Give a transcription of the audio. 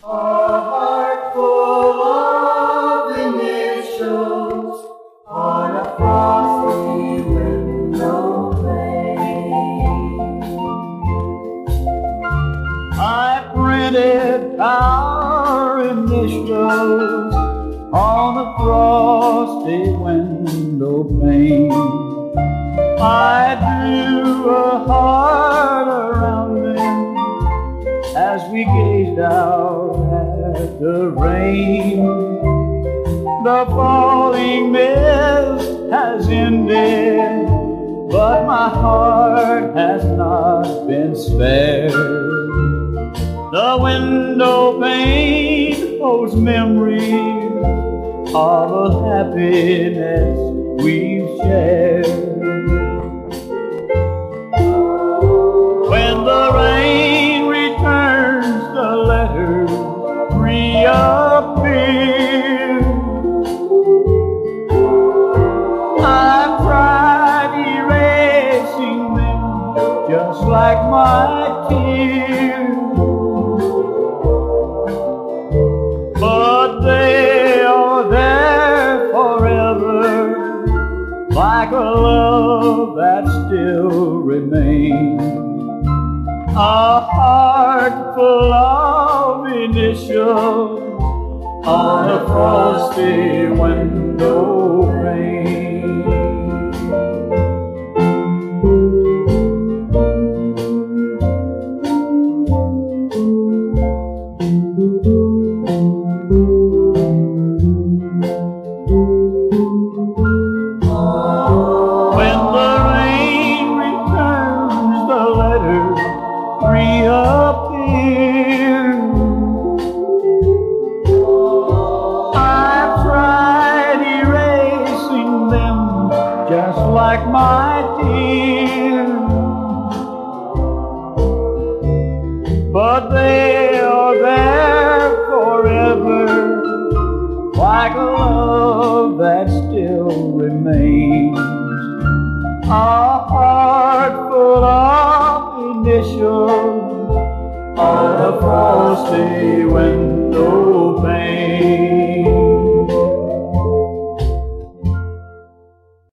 heart full of initials on a frosty window pane. I printed our initials on the frosty window pane. I drew a heart around them as we gazed out at the rain. The falling mist has ended, but my heart has not been spared. The window pane holds memories of a happiness we've shared. When the rain returns, the letters reappear. I've tried erasing them just like my tears, but they are there forever, like a love that still remains. A heart full of initials on a frosty window pane. When the rain returns, the letters reappear. I've tried erasing them just like my tears, but they are there forever, like a love that still remains. A heart full of initials on a frosty window pane.